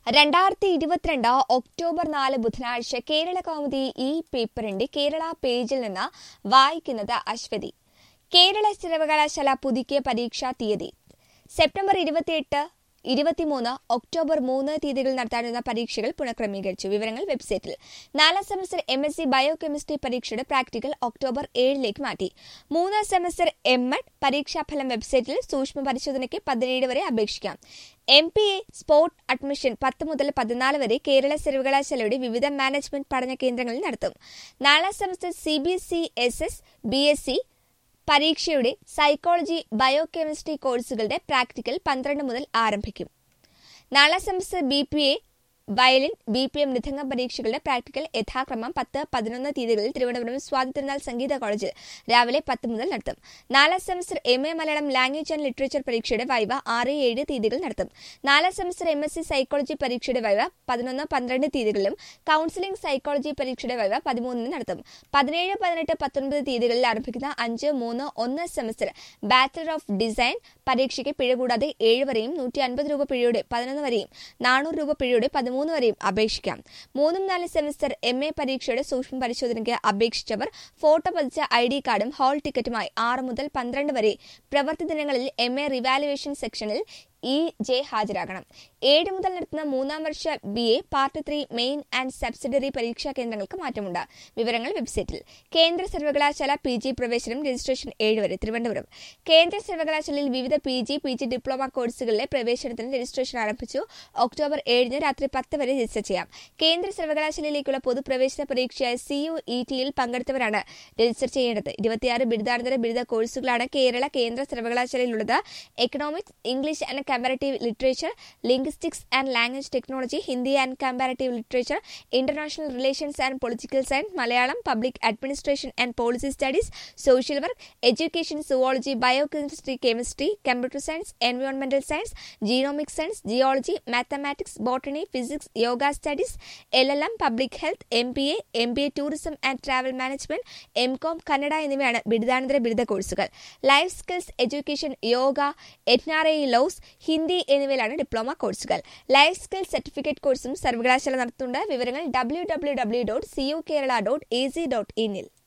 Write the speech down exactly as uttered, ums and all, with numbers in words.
രണ്ടായിരത്തി ഇരുപത്തിരണ്ട് ഒക്ടോബർ നാല് ബുധനാഴ്ച കേരള കൗമുദി ഈ പേപ്പറിന്റെ കേരള പേജിൽ നിന്ന് വായിക്കുന്നത് അശ്വതി. കേരള സർവകലാശാല പുതുക്കിയ പരീക്ഷാ തീയതി സെപ്റ്റംബർ ഇരുപത്തിയെട്ട് ഇരുപത്തിമൂന്ന് ഒക്ടോബർ മൂന്ന് തീയതികളിൽ നടത്താനുള്ള പരീക്ഷകൾ പുനഃക്രമീകരിച്ചു. വിവരങ്ങൾ വെബ്സൈറ്റിൽ. നാലാം semester M S C bio chemistry പരീക്ഷയുടെ പ്രാക്ടിക്കൽ ഒക്ടോബർ ഏഴിലേക്ക് മാറ്റി. മൂന്നാം സെമസ്റ്റർ എം എഡ് പരീക്ഷാഫലം വെബ്സൈറ്റിൽ സൂക്ഷ്മ പരിശോധനയ്ക്ക് പതിനേഴ് വരെ അപേക്ഷിക്കാം. M P A spot admission പത്ത് മുതൽ പതിനാല് വരെ കേരള സർവകലാശാലയുടെ വിവിധ മാനേജ്മെന്റ് പഠന കേന്ദ്രങ്ങളിൽ നടത്തും. നാലാം semester C B S E S S B S C പരീക്ഷയുടെ സൈക്കോളജി ബയോ കെമിസ്ട്രി കോഴ്സുകളുടെ പ്രാക്ടിക്കൽ പന്ത്രണ്ട് മുതൽ ആരംഭിക്കും. നാലാം semester B P A violin B P M mridangam പരീക്ഷകളുടെ പ്രാക്ടിക്കൽ യഥാക്രമം പത്ത് പതിനൊന്ന് തീയതികളിൽ തിരുവനന്തപുരം സ്വാതി തിരുനാൾ സംഗീത കോളേജിൽ രാവിലെ പത്ത് മുതൽ നടത്തും. നാലാം semester M A Malayalam language and literature പരീക്ഷയുടെ വൈവ ആറ് ഏഴ് തീയതികൾ നടത്തും. നാലാം semester M S C psychology പരീക്ഷയുടെ വൈവ പതിനൊന്ന് പന്ത്രണ്ട് തീയതികളിലും കൌൺസിലിംഗ് സൈക്കോളജി പരീക്ഷയുടെ വൈവ പതിമൂന്നിന് നടത്തും. പതിനേഴ് പതിനെട്ട് പത്തൊൻപത് തീയതികളിൽ ആരംഭിക്കുന്ന അഞ്ച് മൂന്ന് ഒന്ന് സെമസ്റ്റർ ബാച്ചലർ ഓഫ് ഡിസൈൻ പരീക്ഷയ്ക്ക് പിഴ കൂടാതെ ഏഴ് വരെയും നൂറ്റി അൻപത് രൂപ പിഴയുടെ പതിനൊന്ന് വരെയും നാനൂറ് രൂപ പിഴയുടെ പതിമൂന്ന് വരെയും അപേക്ഷിക്കാം. മൂന്നും നാല് സെമസ്റ്റർ എം എ പരീക്ഷയുടെ സൂക്ഷ്മ പരിശോധനയ്ക്ക് അപേക്ഷിച്ചവർ ഫോട്ടോ പതിച്ച ഐ ഡി കാർഡും ഹാൾ ടിക്കറ്റുമായി ആറ് മുതൽ പന്ത്രണ്ട് വരെ പ്രവൃത്തി ദിനങ്ങളിൽ എം എ റിവാലുവേഷൻ സെക്ഷനിൽ ഇ ജെ ഹാജരാകണം. ഏഴ് മുതൽ നടത്തുന്ന മൂന്നാം വർഷ B A part three main and subsidiary പരീക്ഷാ കേന്ദ്രങ്ങൾക്ക് മാറ്റമുണ്ട്. വിവരങ്ങൾ വെബ്സൈറ്റിൽ. കേന്ദ്ര സർവകലാശാല പി ജി പ്രവേശനം രജിസ്ട്രേഷൻ ഏഴ് വരെ. തിരുവനന്തപുരം. കേന്ദ്ര സർവകലാശാലയിൽ വിവിധ P G P G diploma കോഴ്സുകളിലെ പ്രവേശനത്തിന് രജിസ്ട്രേഷൻ ആരംഭിച്ചു. ഒക്ടോബർ ഏഴിന് രാത്രി പത്ത് വരെ രജിസ്റ്റർ ചെയ്യാം. കേന്ദ്ര സർവകലാശാലയിലേക്കുള്ള പൊതുപ്രവേശന പരീക്ഷയായ സി യു ഇ ടിയിൽ പങ്കെടുത്തവരാണ് രജിസ്റ്റർ ചെയ്യേണ്ടത്. ഇരുപത്തിയാറ് ബിരുദാനന്തര ബിരുദ കോഴ്സുകളാണ് കേരള കേന്ദ്ര സർവകലാശാലയിലുള്ളത്. Economics, English and comparative literature, linguistics and language technology, Hindi and comparative literature, international relations and political science, Malayalam, public administration and policy studies, social work, education, zoology, bio chemistry, chemistry, computer science, എൻവയോൺമെന്റൽ science, genomic science, geology, mathematics, botany, physics, yoga studies, L L M, public health, M B A, M B A tourism and travel management, M com, Kannada എന്നിവയാണ് ബിരുദാനന്തര ബിരുദ കോഴ്സുകൾ. Life skills education, yoga, N R I laws, Hindi എന്നിവയിലാണ് diploma കോഴ്സുകൾ. Life skill certificate കോഴ്സും സർവകലാശാല നടത്തുന്നുണ്ട്. വിവരങ്ങൾ W W W dot C U Kerala dot A C ഡോട്ട് ഇന്നിൽ.